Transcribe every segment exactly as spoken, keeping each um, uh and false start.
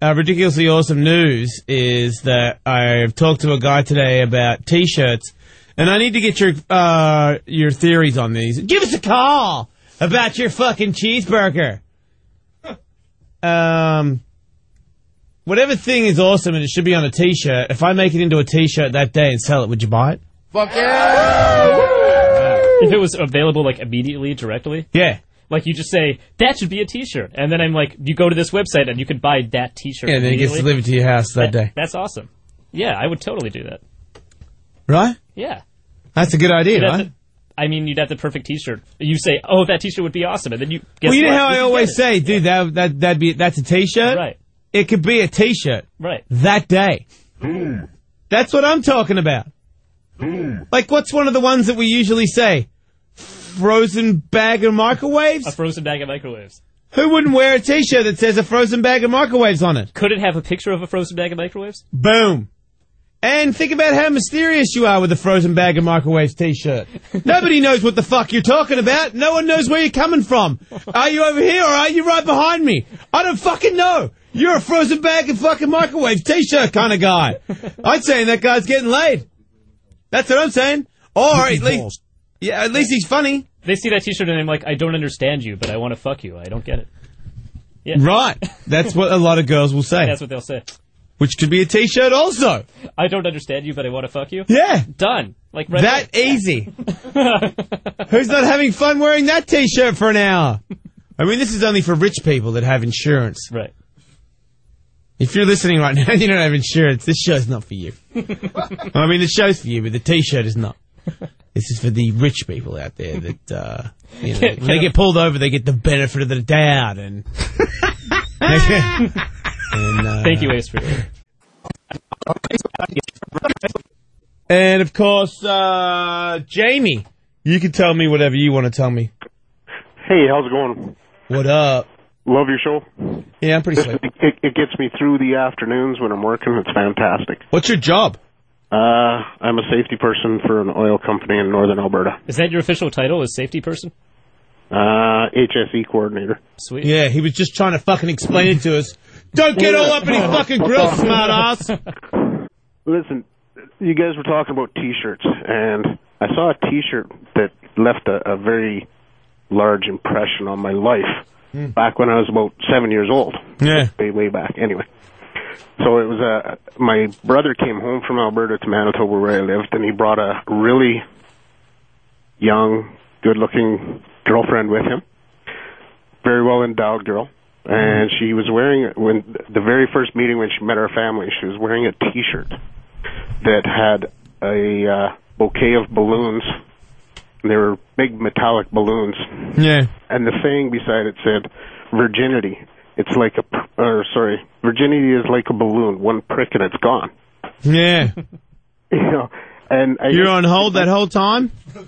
uh, ridiculously awesome news is that I've talked to a guy today about T-shirts, and I need to get your uh, your theories on these. Give us a call about your fucking cheeseburger. Um, whatever thing is awesome and it should be on a T-shirt, if I make it into a T-shirt that day and sell it, would you buy it? Fuck yeah! If it was available, like, immediately, directly? Yeah. Like, you just say, that should be a T-shirt. And then I'm like, you go to this website and you can buy that T-shirt Yeah, then it gets delivered to your house that, that day. That's awesome. Yeah, I would totally do that. Right? Yeah. That's a good idea, You'd right? to, I mean, you'd have the perfect T-shirt. You say, oh, that T-shirt would be awesome. And then you guess Well, you know what? how You I can always get it. say, dude, that, that, that'd be, that's a T-shirt? Right. It could be a T-shirt. Right. That day. Mm. That's what I'm talking about. Mm. Like, what's one of the ones that we usually say? Frozen bag of microwaves? A frozen bag of microwaves. Who wouldn't wear a T-shirt that says a frozen bag of microwaves on it? Could it have a picture of a frozen bag of microwaves? Boom. And think about how mysterious you are with a frozen bag of microwaves T-shirt. Nobody knows what the fuck you're talking about. No one knows where you're coming from. Are you over here or are you right behind me? I don't fucking know. You're a frozen bag of fucking microwaves T-shirt kind of guy. I'd say that guy's getting laid. That's what I'm saying. Or at least, yeah, at least he's funny. They see that T-shirt and I'm like, I don't understand you, but I want to fuck you. I don't get it. Yeah. Right. That's what a lot of girls will say. That's what they'll say. Which could be a T-shirt also. I don't understand you, but I want to fuck you? Yeah. Done. Like right That there. easy. Who's not having fun wearing that T-shirt for an hour? I mean, this is only for rich people that have insurance. Right. If you're listening right now and you don't have insurance, this show's not for you. I mean, the show's for you, but the T-shirt is not. This is for the rich people out there that, uh, you know, when they get pulled over, they get the benefit of the doubt. And, and uh, Thank you, Ace, for that. And, of course, uh, Jamie, you can tell me whatever you want to tell me. Hey, how's it going? What up? Love your show. Yeah, I'm pretty It, sweet. it, it gets me through the afternoons when I'm working. It's fantastic. What's your job? Uh, I'm a safety person for an oil company in northern Alberta. Is that your official title, as safety person? Uh, H S E coordinator. Sweet. Yeah, he was just trying to fucking explain it to us. Don't get all up in his fucking grill, smart ass. Listen, you guys were talking about T-shirts, and I saw a T-shirt that left a, a very large impression on my life mm. back when I was about seven years old. Yeah. Way, way back. Anyway. So it was uh, my brother came home from Alberta to Manitoba where I lived, and he brought a really young, good-looking girlfriend with him. Very well-endowed girl. And she was wearing, when the very first meeting when she met our family, she was wearing a T-shirt that had a uh, bouquet of balloons. And they were big metallic balloons. Yeah. And the saying beside it said, virginity. It's like a, or sorry, virginity is like a balloon. One prick and it's gone. Yeah. You know, and I, You're on hold that whole time?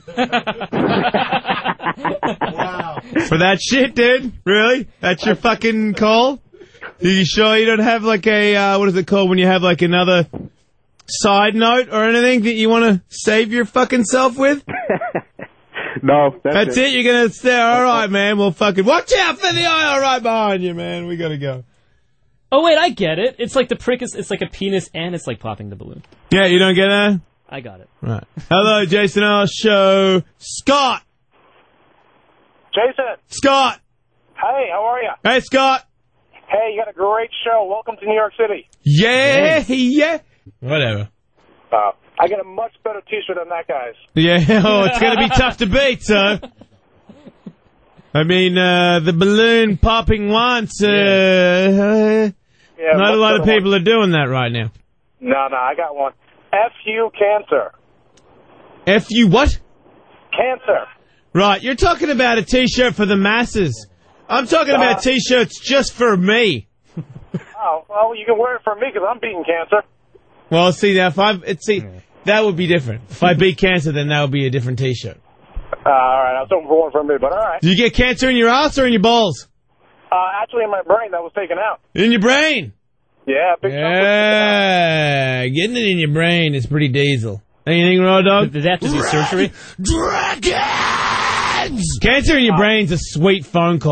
Wow. For that shit, dude? Really? That's your fucking call? Are you sure you don't have like a, uh, what is it called when you have like another side note or anything that you want to save your fucking self with? No, that's, That's it. it? You're going to say, all right, man, we'll fucking watch out for the aisle right behind you, man. We got to go. Oh, wait, I get it. It's like the prick is, it's like a penis and it's like popping the balloon. Yeah, you don't get that? I got it. Right. Hello, Jason R. Show. Scott. Jason. Scott. Hey, how are you? Hey, Scott. Hey, you got a great show. Welcome to New York City. Yeah, yeah. Whatever. Uh, I got a much better T-shirt than that guy's. Yeah, oh, it's going to be tough to beat, so. I mean, uh, the balloon popping once, uh, uh Yeah, not a lot of people one. are doing that right now. No, no, I got one. F U cancer. F you what? Cancer. Right, you're talking about a T-shirt for the masses. I'm talking Uh, about T-shirts just for me. Oh, well, you can wear it for me because I'm beating cancer. Well, see, now, if I, it, see, that would be different. If I beat cancer, then that would be a different T-shirt. Uh, all right, I was hoping for one for me, but all right. Do you get cancer in your ass or in your balls? Uh, actually, in my brain, that was taken out. In your brain? Yeah, big chunk was taken out. Yeah, getting it in your brain is pretty diesel. Anything, Raw Dog? Did they have to do surgery? Dragons! Cancer in your brain's a sweet phone call.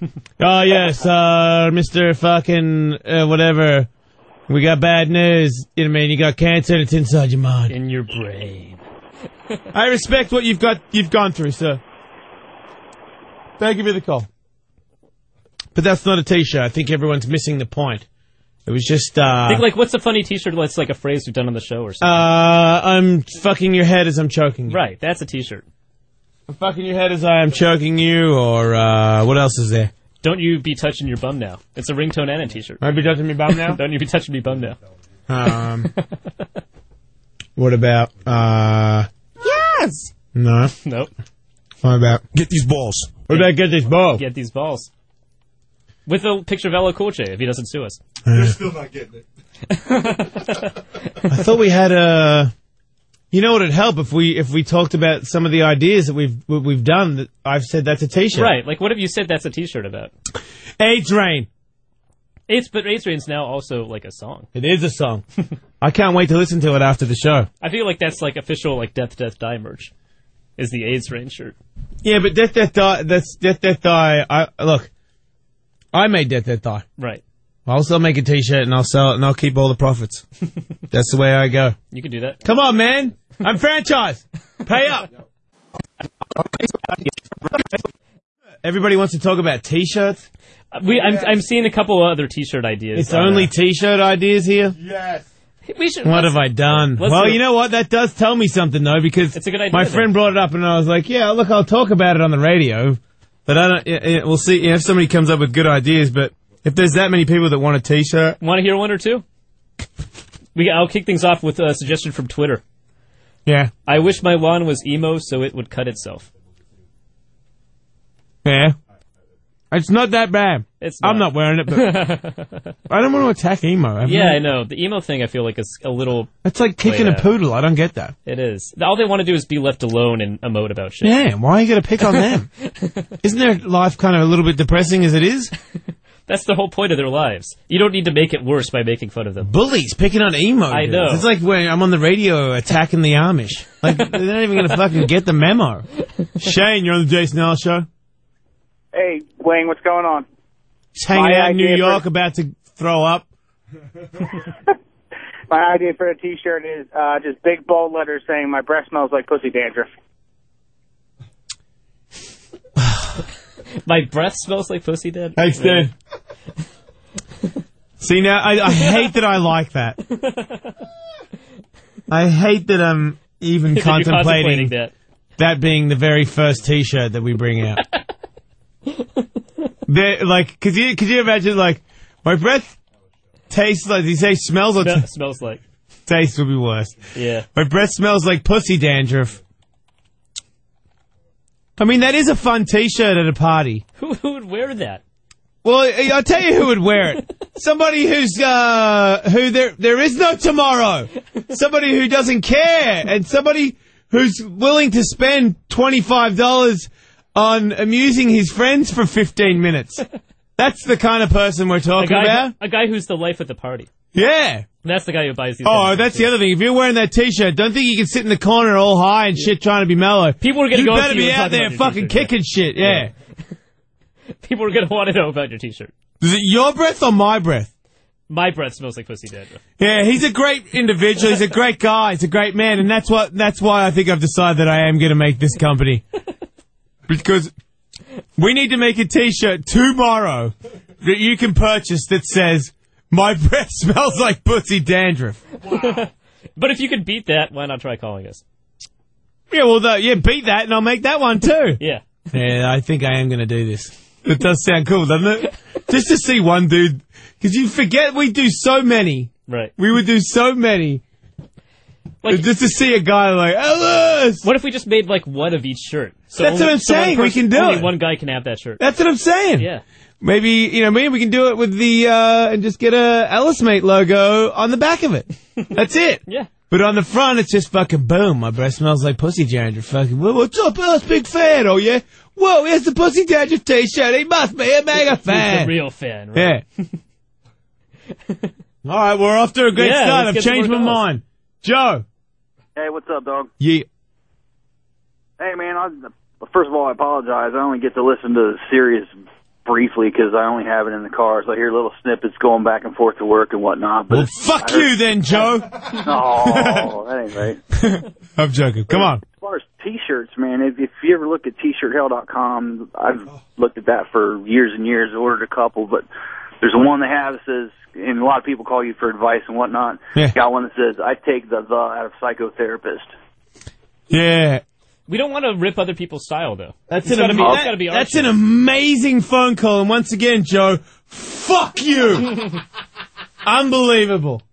Oh, yes, uh, Mister fucking, uh, whatever. We got bad news. You know what I mean? You got cancer and it's inside your mind. In your brain. I respect what you've got, you've gone through, sir. Thank you for the call. But that's not a t-shirt. I think everyone's missing the point. It was just, uh... Think, like, what's a funny t-shirt that's like a phrase we've done on the show or something? Uh, I'm fucking your head as I'm choking you. Right, that's a t-shirt. I'm fucking your head as I am choking you, or, uh, what else is there? Don't you be touching your bum now. It's a ringtone and a t-shirt. Might be touching me bum now? Don't you be touching me bum now. Um, what about, uh... Yes! No. Nope. What about... Get these balls. What about get this ball? Get these balls. With a picture of L L Cool J, if he doesn't sue us. You're still not getting it. I thought we had a... You know what would help if we if we talked about some of the ideas that we've what we've done. That I've said that's a t-shirt. Right, like what have you said that's a t-shirt about? AIDS Rain. AIDS, but AIDS Rain's now also like a song. It is a song. I can't wait to listen to it after the show. I feel like that's like official like Death Death Die merch. Is the AIDS Rain shirt. Yeah, but Death Death Die, that's Death Death Die. I look, I made Death Death Die. Right. I'll still make a t-shirt and I'll sell it and I'll keep all the profits. That's the way I go. You can do that. Come on, man. I'm franchise. Pay up. Everybody wants to talk about t-shirts. Uh, we, I'm, I'm seeing a couple other t-shirt ideas. It's uh, only t-shirt ideas here. Yes. We should. What let's- have I done? let's Well, do it. you know what? That does tell me something, though, because It's a good idea, my though. friend brought it up, and I was like, yeah, look, I'll talk about it on the radio, but I don't. Yeah, yeah, we'll see you know, if somebody comes up with good ideas. But if there's that many people that want a T-shirt, Want to hear one or two? We. I'll kick things off with a suggestion from Twitter. yeah, I wish my lawn was emo so it would cut itself. yeah, it's not that bad. It's I'm not. not wearing it, but I don't want to attack emo. have Yeah, I? I know. The emo thing I feel like is a little... It's like kicking Way a down. poodle. I don't get that. It is. All they want to do is be left alone and emote about shit. Yeah, why are you going to pick on them? Isn't their life kind of a little bit depressing as it is? That's the whole point of their lives. You don't need to make it worse by making fun of them. Bullies picking on emo. I dudes. know. It's like when I'm on the radio attacking the Amish. Like, they're not even going to fucking get the memo. Shane, you're on the Jason L show. Hey, Wayne, what's going on? Just hanging My out in New idea York for- about to throw up. My idea for a T-shirt is uh, just big bold letters saying "My breath smells like pussy dandruff." My breath smells like pussy dead. Thanks, Dan. See, now, I, I hate that I like that. I hate that I'm even That you're contemplating that. that being the very first T-shirt that we bring out. They're, like, could you could you imagine, like, my breath tastes like, did you say smells or No, t- smells like. taste would be worse. Yeah. My breath smells like pussy dandruff. I mean, that is a fun T-shirt at a party. Who, who would wear that? Well, I'll tell you who would wear it. Somebody who's, uh, who there, there is no tomorrow. Somebody who doesn't care. And somebody who's willing to spend twenty-five dollars on amusing his friends for fifteen minutes. That's the kind of person we're A talking guy, about. a guy who's the life at the party. Yeah. That's the guy who buys these. Oh, things. that's the other thing. If you're wearing that T-shirt, don't think you can sit in the corner all high and shit trying to be mellow. People are gonna you go up better to you be and out talk there about your fucking T-shirt, kicking shit. Yeah. People are going to want to know about your T-shirt. Is it your breath or my breath? My breath smells like pussy dandruff. Yeah, he's a great individual. He's a great guy. He's a great man, and that's what. That's why I think I've decided that I am going to make this company because we need to make a T-shirt tomorrow that you can purchase that says "My breath smells like pussy dandruff." But if you could beat that, why not try calling us? Yeah, well, the, yeah, beat that, and I'll make that one too. Yeah. Yeah, I think I am going to do this. It does sound cool, doesn't it? Just to see one dude, because you forget we do so many. Right. We would do so many. Like, Just to see a guy like, Ellis! what if we just made like one of each shirt? So That's only, what I'm so one saying, we person- can do only it. one guy can have that shirt. That's what I'm saying. Yeah. Maybe, you know, maybe we can do it with the, uh, and just get a Ellis Mate logo on the back of it. That's it. Yeah. But on the front, it's just fucking boom. My breath smells like pussy dandruff. Fucking, well, what's up, Ellis? Big fan, oh yeah? Whoa, here's the pussy dandruff T-shirt. He must be a mega He's fan. a real fan, right? Yeah. All right, we're off to a great Yeah, start. let's I've get some changed my more calls. mind. Joe. Hey, what's up, dog? Yeah. Hey, man, I, first of all, I apologize. I only get to listen to Sirius briefly because I only have it in the car, so I hear little snippets going back and forth to work and whatnot. But Well, fuck I heard- you then, Joe. Oh, that ain't right. I'm joking. Come on. As far as T-shirts, man, if, if you ever look at T shirt hell dot com, I've looked at that for years and years. Ordered a couple, but there's one they have that says, and a lot of people call you for advice and whatnot. Yeah. Got one that says, "I take the the out of psychotherapist." Yeah. We don't want to rip other people's style, though. That's It's an, gotta be, ama- it's gotta be our that's shit. an amazing phone call. And once again, Joe, fuck you. Unbelievable.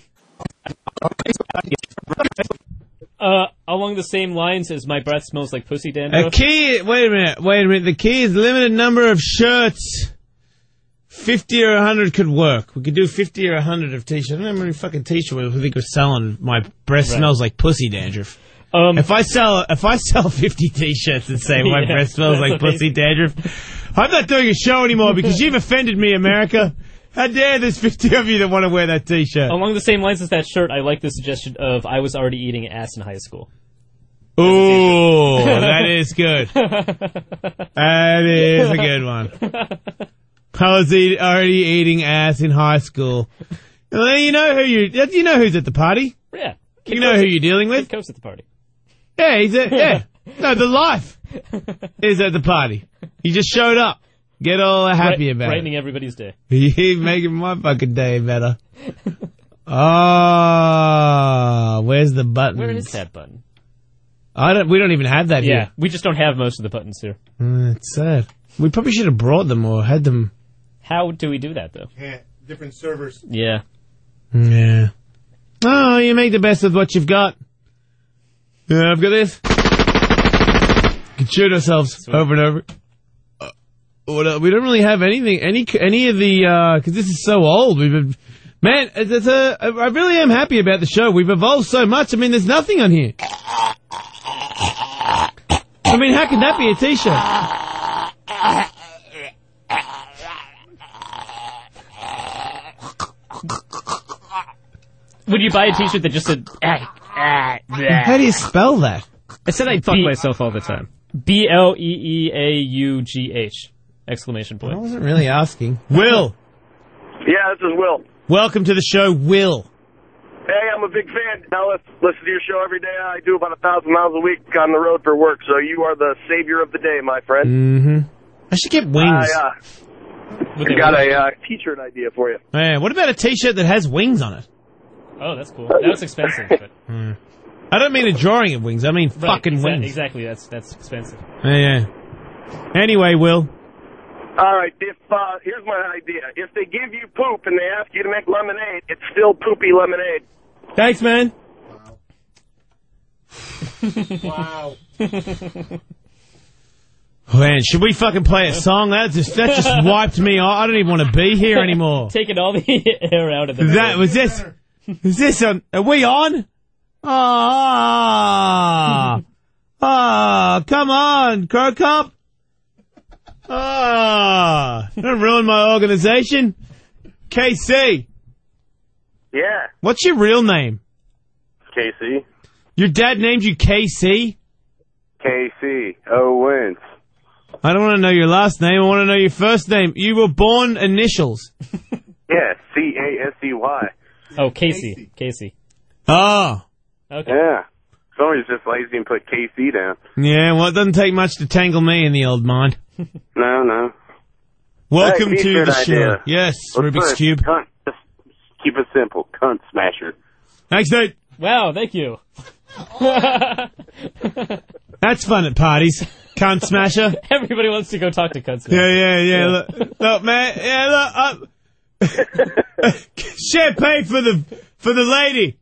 Uh, along the same lines as my breath smells like pussy A dandruff. key, wait a minute, wait a minute. The key is limited number of shirts. fifty or one hundred could work. We could do fifty or one hundred of t-shirts. I don't know how many fucking t-shirts we think we're selling. My breath Right. smells like pussy dandruff. Um, If I sell, if I sell fifty t-shirts and say my Yeah, breath smells that's like pussy amazing. dandruff, I'm not doing a show anymore because you've offended me, America. How dare there's fifty of you that want to wear that t-shirt? along the same lines as that shirt, I like the suggestion of I was already eating ass in high school. Ooh, that is good. That is a good one. I was eat, already eating ass in high school. Well, you know who you you know who's at the party. Yeah. You know who you're dealing with. Kid Coast at the party. Yeah, he's at yeah. No, the life is at the party. He just showed up. Get all happy Bright- about brightening everybody's day. it. He's making my fucking day better. Ah, where's the button? Where is that button? I don't. We don't even have that Yeah, here. we just don't have most of the buttons here. Mm, it's sad. We probably should have brought them or had them. How do we do that, though? Yeah, different servers. Yeah. Yeah. Oh, you make the best of what you've got. Yeah, I've got this. We can shoot ourselves Sweet. over and over. Uh, what, uh, we don't really have anything, any any of the, uh 'cause this is so old. We've been, man, it's, it's a, I really am happy about the show. We've evolved so much. I mean, there's nothing on here. I mean, how can that be a t-shirt? Would you buy a T-shirt that just said ah, ah, How do you spell that? I said I'd fuck B- myself all the time. B L E E A U G H! Exclamation I point. wasn't really asking. Will, Yeah, this is Will. welcome to the show, Will. Hey, I'm a big fan. I listen listen to your show every day. I do about a thousand miles a week on the road for work, so you are the savior of the day, my friend. Mm-hmm. I should get wings. I uh, With I the- got a uh, t-shirt idea for you. Man, what about a t-shirt that has wings on it? Oh, that's cool. That's expensive. But I don't mean a drawing of wings. I mean right, fucking exa- wings. Exactly. That's that's expensive. Yeah, yeah. Anyway, Will. All right, if uh, here's my idea. If they give you poop and they ask you to make lemonade, it's still poopy lemonade. Thanks, man. Wow. Man, should we fucking play a song? That just that just wiped me off. I don't even want to be here anymore. Taking all the air out of the. That was this. Is this on? Are we on? Ah, ah, come on, Crow Cop. Ah, don't ruin my organization. K C, Yeah, what's your real name? Casey. Your dad named you K C? K C Owens. I don't want to know your last name. I want to know your first name. You were born initials. Yeah, C A S E Y. Oh, Casey. Casey. Oh. Okay. Yeah. Somebody's just lazy and put K C down. Yeah, well, it doesn't take much to tangle me in the old mind. No, no. Welcome Hey, to t-shirt the show. idea. Yes, Let's Rubik's put Cube. Cunt, just keep it simple. Cunt smasher. Thanks, Nate. Wow. Thank you. That's fun at parties. Cunt smasher. Everybody wants to go talk to cunts now. Yeah, yeah, yeah. Look, look, man. Yeah, look. Uh, champagne for the for the lady.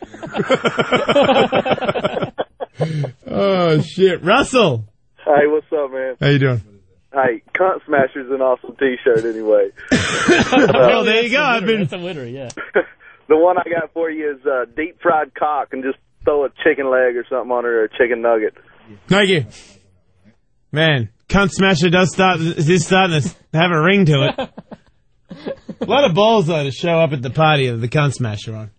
Oh shit, Russell. Hey, what's up, man? How you doing? Hey, Cunt Smasher's an awesome t-shirt anyway. Well, there you go. That's a I've winner. been. That's a winner. Yeah. The one I got for you is uh, deep fried cock and just throw a chicken leg or something on it or a chicken nugget. Thank you. Man, Cunt Smasher does start, is starting to have a ring to it. A lot of balls, though, to show up at the party of the Cunt Smasher on.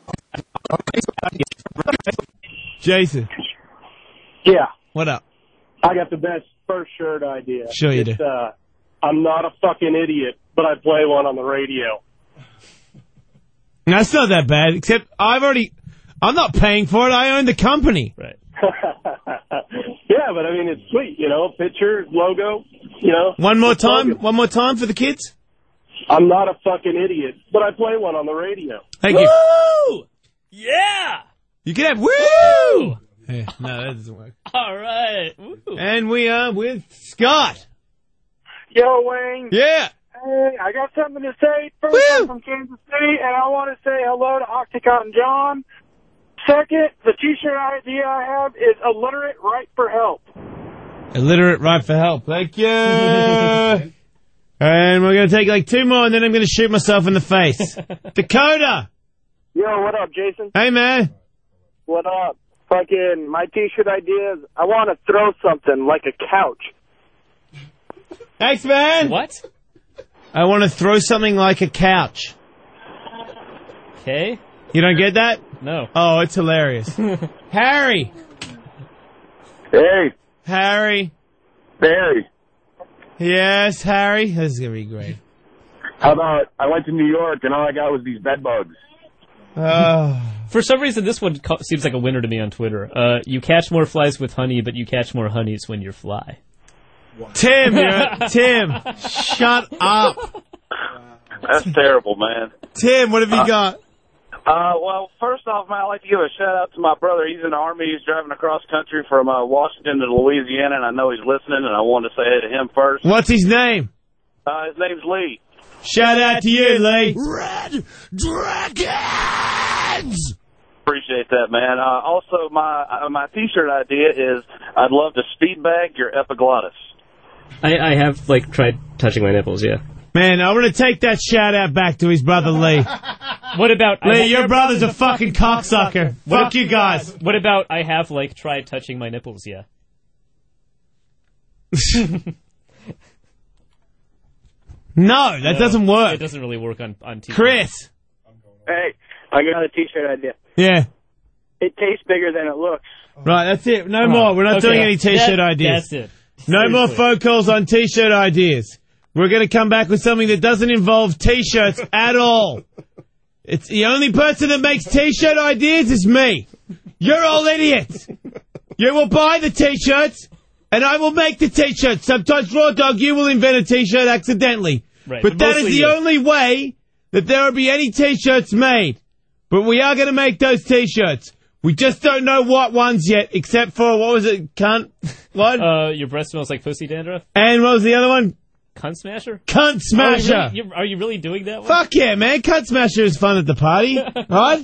Jason, Yeah, what up? I got the best first shirt idea. Sure you it's, do. Uh, I'm not a fucking idiot, but I play one on the radio. That's not that bad, except I've already... I'm not paying for it. I own the company. Right. Yeah, but I mean, it's sweet, you know, picture, logo, you know. One more time? Logo. One more time for the kids? I'm not a fucking idiot, but I play one on the radio. Thank you. Woo! Yeah! You can have woo! Yeah, no, that doesn't work. All right. Woo. And we are with Scott. Yo, Wayne. Yeah. Hey, I got something to say. First, Woo! I'm from Kansas City, and I want to say hello to Octocotton John. Second, the T-shirt idea I have is illiterate right for help. Illiterate right for help. Thank you. And we're going to take like two more, and then I'm going to shoot myself in the face. Dakota. Yo, what up, Jason? Hey, man. What up? Fucking, my T-shirt idea is I want to throw something like a couch. Thanks, man. What? I want to throw something like a couch. Okay. You don't get that? No. Oh, it's hilarious. Harry. Hey, Harry. Barry. Yes, Harry. This is going to be great. How about I went to New York and all I got was these bed bugs? Oh. For some reason, this one co- seems like a winner to me on Twitter. Uh, you catch more flies with honey, but you catch more honeys when you fly. Tim, you're, Tim, shut up. That's terrible, man. Tim, what have you Uh, got? Uh, well, first off, man, I'd like to give a shout-out to my brother. He's in the Army. He's driving across country from uh, Washington to Louisiana, and I know he's listening, and I wanted to say hey to him first. What's his name? Uh, his name's Lee. Shout out to you, Lee. Red Dragons! Appreciate that, man. Uh, also, my uh, my T-shirt idea is I'd love to speed bag your epiglottis. I, I have, like, tried touching my nipples, yeah. Man, I want to take that shout out back to his brother Lee. What about... Lee, I, your brother's a fucking cocksucker. What Fuck you guys. What about I have, like, tried touching my nipples, yeah? No, that No, doesn't It work. doesn't really work on, on T V. Chris. Hey, I got a T-shirt idea. Yeah. It tastes bigger than it looks. Right, that's it. No more. We're not Okay. doing any T-shirt That- ideas. That's it. No more Seriously. phone calls on T-shirt ideas. We're going to come back with something that doesn't involve T-shirts at all. It's the only person that makes T-shirt ideas is me. You're all idiots. You will buy the T-shirts, and I will make the T-shirts. Sometimes, Raw Dog, you will invent a T-shirt accidentally. Right, but but that is mostly the you. only way that there will be any T-shirts made. But we are going to make those T-shirts. We just don't know what ones yet, except for, what was it, cunt? What? Uh, your breath smells like pussy dandruff? And what was the other one? Cunt smasher? Cunt Smasher. Are you, really, are you really doing that one? Fuck yeah, man. Cunt Smasher is fun at the party. Right?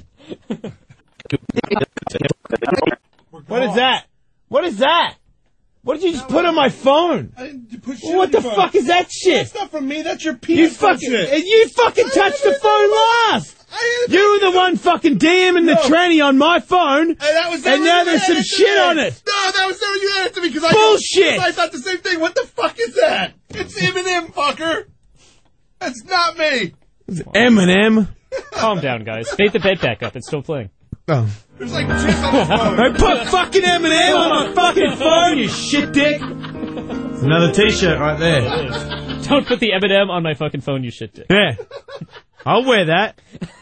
What is that? What is that? What did you just put on my phone? I didn't put shit What on the your fuck phone. is that shit? That's not from me. That's your You penis. fucking, touching it. and you fucking I touched the didn't phone do last. I didn't You were the one fucking DMing the No. tranny on my phone, And that was and now there's some shit on it. No, that was never you added to me because I Bullshit. I thought the same thing. What the fuck is that? It's Eminem, fucker. That's not me. Eminem. Calm down, guys. Fade the bed back up. It's still playing. Oh. There's like chicks on the phone. I put fucking Eminem on my fucking phone, you shit dick. It's another T-shirt right there. Don't put the M and M on my fucking phone, you shit dick. Yeah. I'll wear that.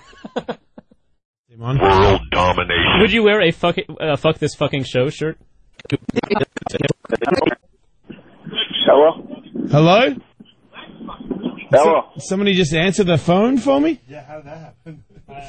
World domination. Would you wear a fuck, uh, fuck this fucking show shirt? Hello? Hello? Hello? Somebody just answer the phone for me? Yeah, how did that happen?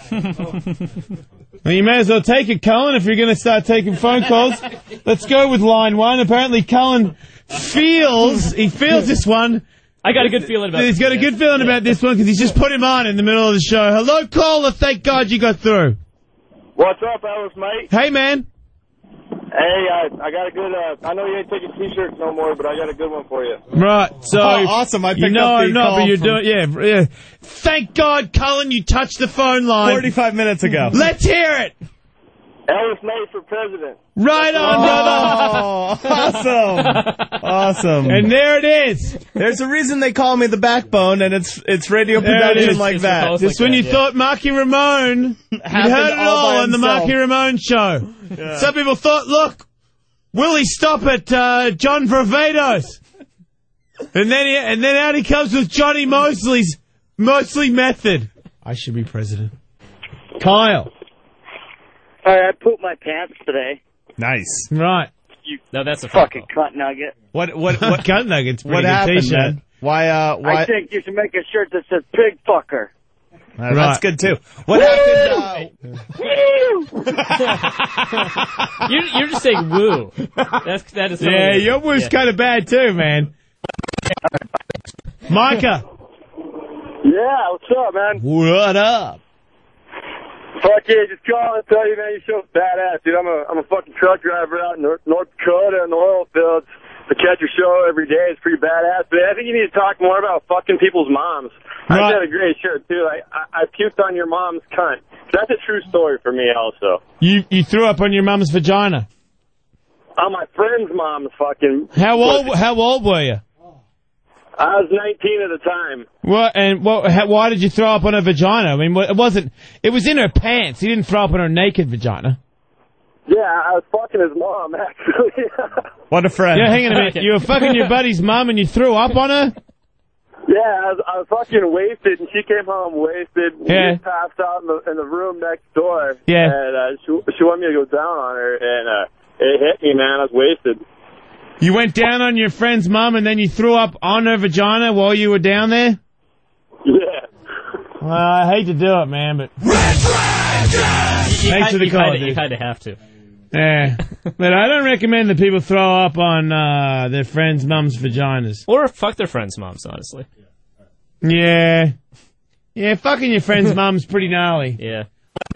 Well, you may as well take it, Cullen, if you're going to start taking phone calls. Let's go with line one. Apparently, Cullen feels, he feels this one. I got a good feeling about He's this, got a yeah. good feeling about this one because he's just put him on in the middle of the show. Hello, caller. Thank God you got through. What's up, Ellis, mate? Hey, man. Hey, I, I got a good, uh, I know you ain't taking T-shirts no more, but I got a good one for you. Right, so... Oh, awesome. I You picked know up the I'm not, call but you're from doing... Yeah, yeah. Thank God, Cullen, you touched the phone line. forty-five minutes ago. Let's hear it. Ellis May for president. Right on, brother. Oh, awesome. Awesome. And there it is. There's a reason they call me the backbone, and it's it's radio There it production is. like It's that. supposed- Just like when that, you yeah. thought Marky Ramone, you Happened heard it all all by on the himself. Marky Ramone show. Some people thought, look, will he stop at uh, John Varvatos? And then he, and then out he comes with Johnny Mosley's Mosley method. I should be president. Kyle. All right, I pooped my pants today. Nice. Right. You no, that's a fucking cunt nugget. What? What? What? Cunt nuggets. What happened, man? Why? Uh, why? I think you should make a shirt that says "pig fucker." Uh, right. That's good too. What happened? Uh... you're, you're just saying woo. That's that is. Yeah, your woo's yeah. kind of bad too, man. Micah. Yeah, what's up, man? What up? Fuck yeah, just call and tell you, man, your show's badass, dude. I'm a I'm a fucking truck driver out in North, North Dakota in the oil fields. I catch your show every day. It's pretty badass. But I think you need to talk more about fucking people's moms. Right. I did a great shirt, too. I, I, I puked on your mom's cunt. That's a true story for me, also. You you threw up on your mom's vagina? On my friend's mom's fucking... How old, how old were you? I was nineteen at the time. What, and what, how, why did you throw up on her vagina? I mean, it wasn't... It was in her pants. You didn't throw up on her naked vagina. Yeah, I was fucking his mom, actually. What a friend. Yeah, hang on a minute. You were fucking your buddy's mom and you threw up on her? Yeah, I was, I was fucking wasted, and she came home wasted. Yeah. We passed out in the, in the room next door. Yeah. And uh, she, she wanted me to go down on her, and uh, it hit me, man. I was wasted. You went down on your friend's mom, and then you threw up on her vagina while you were down there? Yeah. Well, I hate to do it, man, but... Thanks for the call, dude. You kind of have to. Yeah, but I don't recommend that people throw up on uh, their friends' mums' vaginas. Or fuck their friends' moms, honestly. Yeah. Yeah, fucking your friend's mum's pretty gnarly. Yeah.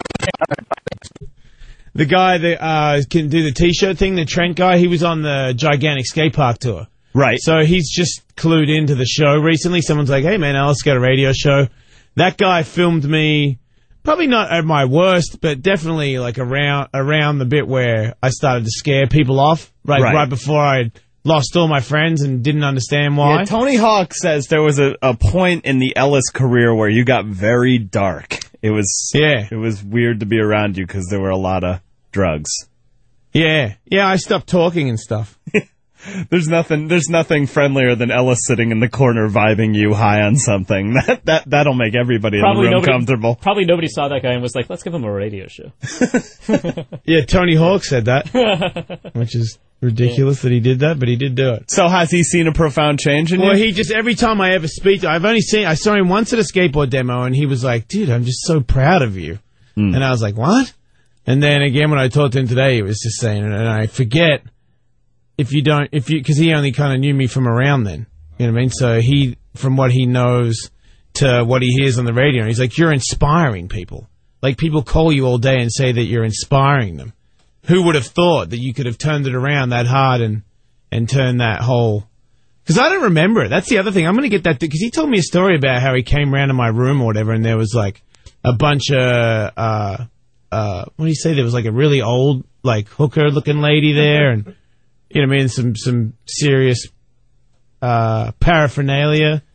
The guy that uh, can do the T-shirt thing, the Trent guy, he was on the Gigantic Skate Park tour. Right. So he's just clued into the show recently. Someone's like, hey, man, Alice got a radio show. That guy filmed me... Probably not at my worst, but definitely like around around the bit where I started to scare people off, right, right. right before I lost all my friends and didn't understand why. Yeah, Tony Hawk says there was a, a point in the Ellis career where you got very dark. It was yeah. It was weird to be around you because there were a lot of drugs. Yeah, yeah. I stopped talking and stuff. There's nothing. There's nothing friendlier than Ellis sitting in the corner vibing you high on something. That that that'll make everybody probably in the room nobody, comfortable. Probably nobody saw that guy and was like, "Let's give him a radio show." Yeah, Tony Hawk said that, which is ridiculous yeah. that he did that, but he did do it. So has he seen a profound change in well, you? Well, you? he just every time I ever speak, I've only seen. I saw him once at a skateboard demo, and he was like, "Dude, I'm just so proud of you," mm. and I was like, "What?" And then again, when I talked to him today, he was just saying, and I forget. If you don't, if you, because he only kind of knew me from around then, you know what I mean? So he, from what he knows to what he hears on the radio, he's like, you're inspiring people. Like, people call you all day and say that you're inspiring them. Who would have thought that you could have turned it around that hard and, and turned that whole, because I don't remember it. That's the other thing. I'm going to get that, because he told me a story about how he came around to my room or whatever, and there was like a bunch of, uh, uh, what do you say? There was like a really old, like, hooker looking lady there, and, you know what I mean? Some some serious uh, paraphernalia.